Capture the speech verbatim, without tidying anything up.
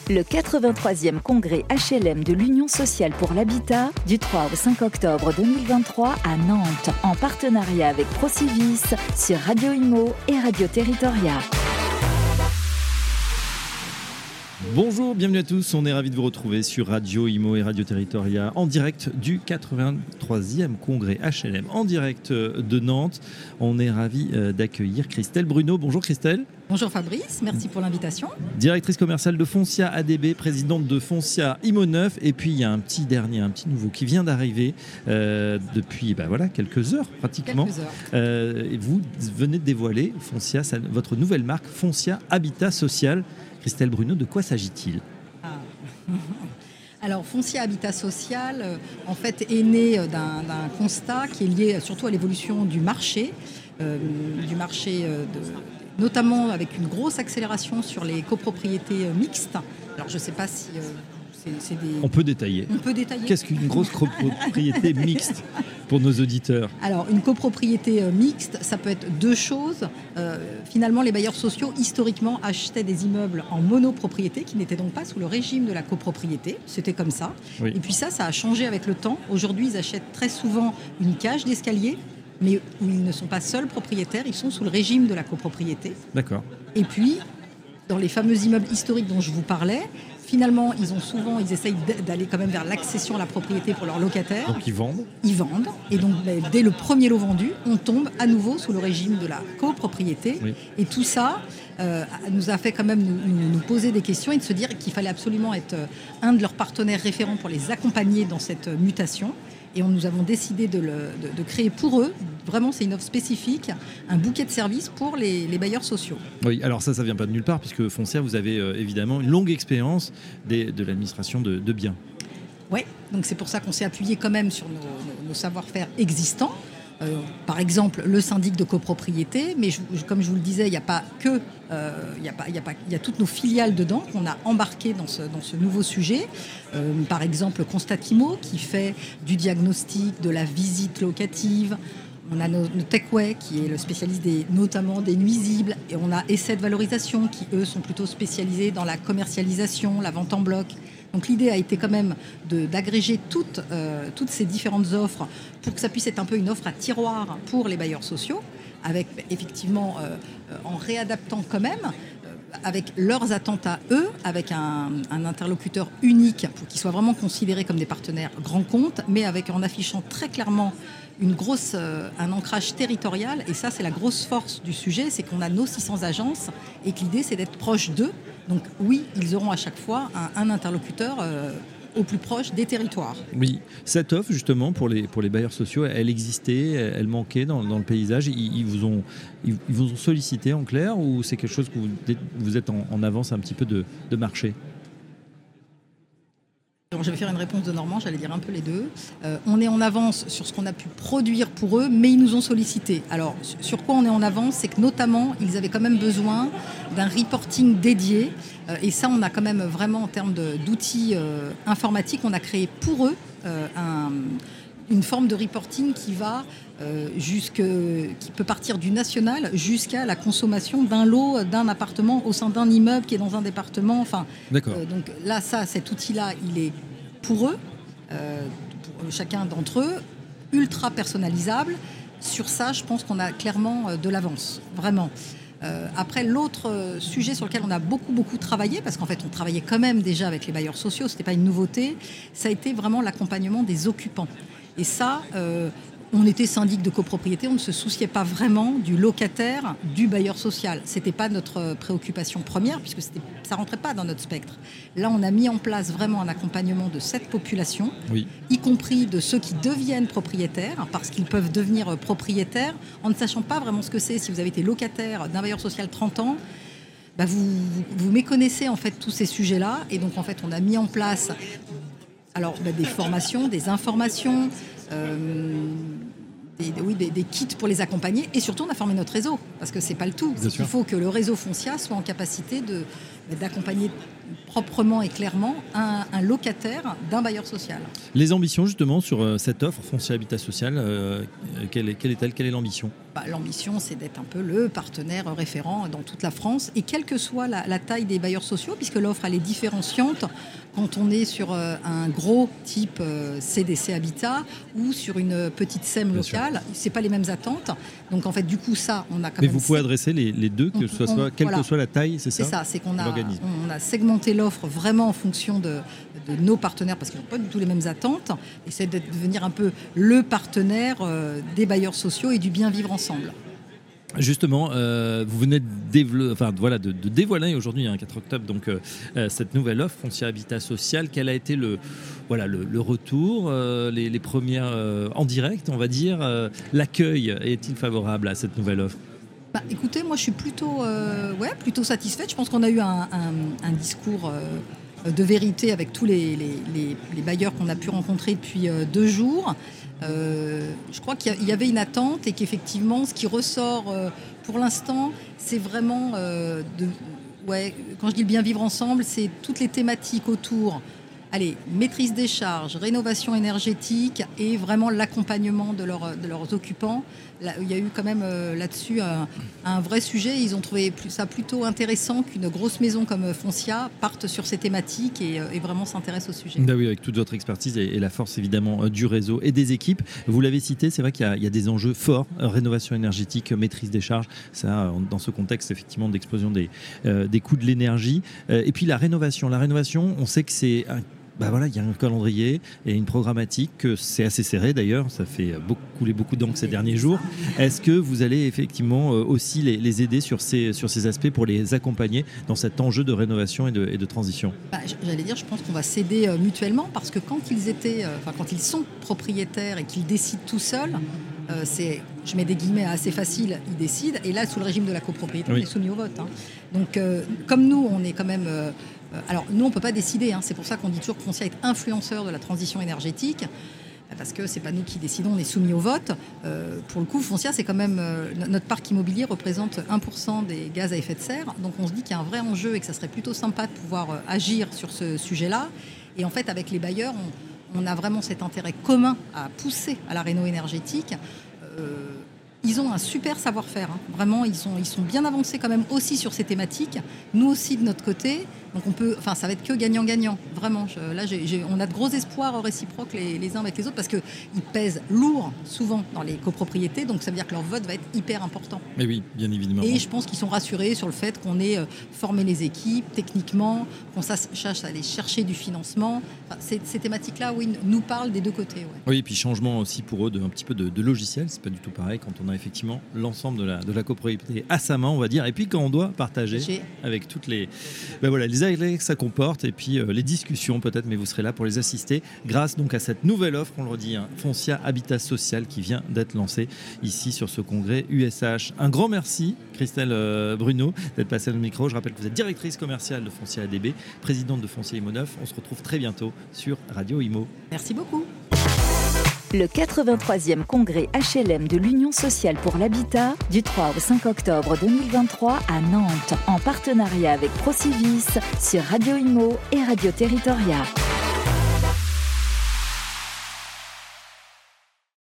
Le quatre-vingt-troisième congrès H L M de l'Union sociale pour l'habitat du trois au cinq octobre deux mille vingt-trois à Nantes, en partenariat avec Procivis sur Radio Imo et Radio Territoria. Bonjour, bienvenue à tous, on est ravis de vous retrouver sur Radio Imo et Radio Territoria en direct du quatre-vingt-troisième congrès H L M, en direct de Nantes. On est ravis d'accueillir Christelle Bruno. Bonjour Christelle. Bonjour Fabrice, merci pour l'invitation. Directrice commerciale de Foncia A D B, présidente de Foncia Imo neuf. Et puis il y a un petit dernier, un petit nouveau qui vient d'arriver euh, depuis bah voilà, quelques heures pratiquement. Quelques heures. Euh, et vous venez de dévoiler Foncia, ça, votre nouvelle marque Foncia Habitat Social. Christelle Bruno, de quoi s'agit-il ? ah. Alors, Foncia Habitat Social, euh, en fait, est né d'un, d'un constat qui est lié surtout à l'évolution du marché, euh, du marché euh, de, notamment avec une grosse accélération sur les copropriétés euh, mixtes. Alors, je ne sais pas si... Euh, c'est, c'est des... On peut détailler. On peut détailler. Qu'est-ce qu'une grosse copropriété mixte pour nos auditeurs ? Alors, une copropriété euh, mixte, ça peut être deux choses. Euh, finalement, les bailleurs sociaux, historiquement, achetaient des immeubles en monopropriété, qui n'étaient donc pas sous le régime de la copropriété. C'était comme ça. Oui. Et puis ça, ça a changé avec le temps. Aujourd'hui, ils achètent très souvent une cage d'escalier, mais où ils ne sont pas seuls propriétaires, ils sont sous le régime de la copropriété. D'accord. Et puis, dans les fameux immeubles historiques dont je vous parlais, finalement, ils ont souvent, ils essayent d'aller quand même vers l'accession à la propriété pour leurs locataires. Donc ils vendent. Ils vendent. Et donc, dès le premier lot vendu, on tombe à nouveau sous le régime de la copropriété. Oui. Et tout ça euh, nous a fait quand même nous, nous, nous poser des questions et de se dire qu'il fallait absolument être un de leurs partenaires référents pour les accompagner dans cette mutation. Et on, nous avons décidé de, le, de, de créer pour eux, vraiment c'est une offre spécifique, un bouquet de services pour les, les bailleurs sociaux. Oui, alors ça, ça ne vient pas de nulle part, puisque Foncia, vous avez euh, évidemment une longue expérience des, de l'administration de, de biens. Oui, donc c'est pour ça qu'on s'est appuyé quand même sur nos, nos, nos savoir-faire existants. Euh, par exemple, le syndic de copropriété, mais je, comme je vous le disais, il n'y a pas que, euh, il y a pas, il y a pas, il y a toutes nos filiales dedans qu'on a embarquées dans ce, dans ce nouveau sujet. Euh, par exemple, Constatimo qui fait du diagnostic, de la visite locative. On a nos, nos Techway qui est le spécialiste des, notamment des nuisibles, et on a Essai de valorisation qui eux sont plutôt spécialisés dans la commercialisation, la vente en bloc. Donc l'idée a été quand même de, d'agréger toutes, euh, toutes ces différentes offres pour que ça puisse être un peu une offre à tiroir pour les bailleurs sociaux, avec effectivement euh, en réadaptant quand même euh, avec leurs attentes à eux, avec un, un interlocuteur unique pour qu'ils soient vraiment considérés comme des partenaires grands comptes, mais avec en affichant très clairement une grosse, euh, un ancrage territorial. Et ça, c'est la grosse force du sujet, c'est qu'on a nos six cents agences et que l'idée, c'est d'être proche d'eux. Donc oui, ils auront à chaque fois un, un interlocuteur euh, au plus proche des territoires. Oui, cette offre justement pour les, pour les bailleurs sociaux, elle existait, elle manquait dans, dans le paysage. Ils, ils, vous ont, ils, ils vous ont sollicité en clair, ou c'est quelque chose que vous, vous êtes en, en avance un petit peu de, de marché ? Alors, je vais faire une réponse de Normand, j'allais dire un peu les deux. Euh, on est en avance sur ce qu'on a pu produire pour eux, mais ils nous ont sollicité. Alors, sur quoi on est en avance ? C'est que notamment, ils avaient quand même besoin d'un reporting dédié. Euh, et ça, on a quand même vraiment, en termes de, d'outils euh, informatiques, on a créé pour eux euh, un, une forme de reporting qui va euh, jusque, qui peut partir du national jusqu'à la consommation d'un lot, d'un appartement au sein d'un immeuble qui est dans un département. Enfin, D'accord. Euh, donc là, ça, cet outil-là, il est pour eux, euh, pour chacun d'entre eux, ultra personnalisable. Sur ça, je pense qu'on a clairement euh, de l'avance, vraiment. Euh, après, l'autre euh, sujet sur lequel on a beaucoup, beaucoup travaillé, parce qu'en fait, on travaillait quand même déjà avec les bailleurs sociaux, ce n'était pas une nouveauté, ça a été vraiment l'accompagnement des occupants. Et ça, euh, on était syndic de copropriété, on ne se souciait pas vraiment du locataire, du bailleur social. Ce n'était pas notre préoccupation première, puisque ça ne rentrait pas dans notre spectre. Là, on a mis en place vraiment un accompagnement de cette population, oui. Y compris de ceux qui deviennent propriétaires, parce qu'ils peuvent devenir propriétaires en ne sachant pas vraiment ce que c'est. Si vous avez été locataire d'un bailleur social trente ans, bah vous, vous, vous méconnaissez en fait tous ces sujets-là. Et donc, en fait, on a mis en place alors, bah, des formations, des informations, euh, Des, oui, des, des kits pour les accompagner, et surtout on a formé notre réseau, parce que c'est pas le tout. Il faut que le réseau Foncia soit en capacité de, d'accompagner proprement et clairement un, un locataire d'un bailleur social. Les ambitions justement sur euh, cette offre Foncier Habitat Social, euh, quelle, est, quelle est-elle, quelle est l'ambition ? Bah, l'ambition, c'est d'être un peu le partenaire référent dans toute la France, et quelle que soit la, la taille des bailleurs sociaux, puisque l'offre elle est différenciante quand on est sur euh, un gros type euh, C D C Habitat ou sur une petite S E M locale, c'est pas les mêmes attentes. Donc en fait, du coup, ça, on a quand Mais même. vous pouvez adresser les, les deux, que ce soit, on, quelle voilà. que soit la taille, c'est ça ? C'est ça, c'est qu'on a, on a segmenté l'offre vraiment en fonction de, de nos partenaires, parce qu'ils n'ont pas du tout les mêmes attentes, et c'est de devenir un peu le partenaire euh, des bailleurs sociaux et du bien vivre ensemble. Justement, euh, vous venez de, dévelop- enfin, voilà, de, de dévoiler aujourd'hui, hein, quatre octobre, donc, euh, cette nouvelle offre Foncier Habitat Social. Quel a été le, voilà, le, le retour, euh, les, les premières euh, en direct, on va dire, euh, l'accueil est-il favorable à cette nouvelle offre ? Bah, écoutez, moi je suis plutôt, euh, ouais, plutôt satisfaite. Je pense qu'on a eu un, un, un discours euh, de vérité avec tous les, les, les, les bailleurs qu'on a pu rencontrer depuis euh, deux jours. Euh, je crois qu'il y avait une attente et qu'effectivement, ce qui ressort euh, pour l'instant, c'est vraiment, euh, de, ouais, quand je dis le bien vivre ensemble, c'est toutes les thématiques autour. Allez, maîtrise des charges, rénovation énergétique et vraiment l'accompagnement de, leur, de leurs occupants. Là, il y a eu quand même euh, là-dessus un, un vrai sujet. Ils ont trouvé plus, ça plutôt intéressant qu'une grosse maison comme Foncia parte sur ces thématiques et, et vraiment s'intéresse au sujet. Bah oui, avec toute votre expertise et, et la force évidemment du réseau et des équipes. Vous l'avez cité, c'est vrai qu'il y a, il y a des enjeux forts, rénovation énergétique, maîtrise des charges, ça dans ce contexte effectivement d'explosion des, euh, des coûts de l'énergie. Euh, et puis la rénovation, la rénovation, on sait que c'est un Bah voilà, il y a un calendrier et une programmatique, c'est assez serré d'ailleurs, ça fait beaucoup, couler beaucoup d'encre ces derniers jours. Est-ce que vous allez effectivement aussi les, les aider sur ces, sur ces aspects pour les accompagner dans cet enjeu de rénovation et de, et de transition ? Bah, j'allais dire, je pense qu'on va s'aider mutuellement parce que quand ils étaient, enfin quand ils sont propriétaires et qu'ils décident tout seuls, euh, c'est, je mets des guillemets assez faciles, ils décident. Et là, sous le régime de la copropriété, oui. On est soumis au vote. Hein. Donc, euh, comme nous, on est quand même. Euh, Alors, nous, on ne peut pas décider. Hein. C'est pour ça qu'on dit toujours que Foncia est influenceur de la transition énergétique, parce que ce n'est pas nous qui décidons, on est soumis au vote. Euh, pour le coup, Foncia, c'est quand même... Euh, notre parc immobilier représente un pour cent des gaz à effet de serre. Donc, on se dit qu'il y a un vrai enjeu et que ça serait plutôt sympa de pouvoir euh, agir sur ce sujet-là. Et en fait, avec les bailleurs, on, on a vraiment cet intérêt commun à pousser à la réno énergétique. Euh, Ils ont un super savoir-faire. Hein. Vraiment, ils sont, ils sont bien avancés quand même aussi sur ces thématiques. Nous aussi, de notre côté. Donc, on peut, enfin, ça va être que gagnant-gagnant. Vraiment. Je, là, j'ai, j'ai, on a de gros espoirs réciproques les, les uns avec les autres parce qu'ils pèsent lourd, souvent, dans les copropriétés. Donc, ça veut dire que leur vote va être hyper important. Mais oui, bien évidemment. Et je pense qu'ils sont rassurés sur le fait qu'on ait formé les équipes techniquement, qu'on sache aller chercher du financement. Enfin, ces, ces thématiques-là, oui, nous parlent des deux côtés. Ouais. Oui, et puis changement aussi pour eux de, un petit peu de, de logiciel. C'est pas du tout pareil quand on a effectivement l'ensemble de la, de la copropriété à sa main, on va dire, et puis quand on doit partager J'ai... avec toutes les, ben voilà, les aléas que ça comporte et puis euh, les discussions peut-être, mais vous serez là pour les assister grâce donc à cette nouvelle offre, on le redit, hein, Foncia Habitat Social qui vient d'être lancée ici sur ce congrès U S H. Un grand merci Christelle euh, Bruno d'être passée à notre micro. Je rappelle que vous êtes directrice commerciale de Foncia A D B, présidente de Foncia Imo neuf. On se retrouve très bientôt sur Radio Imo. Merci beaucoup. Le quatre-vingt-troisième congrès H L M de l'Union sociale pour l'habitat du trois au cinq octobre deux mille vingt-trois à Nantes en partenariat avec Procivis sur Radio Imo et Radio Territoria.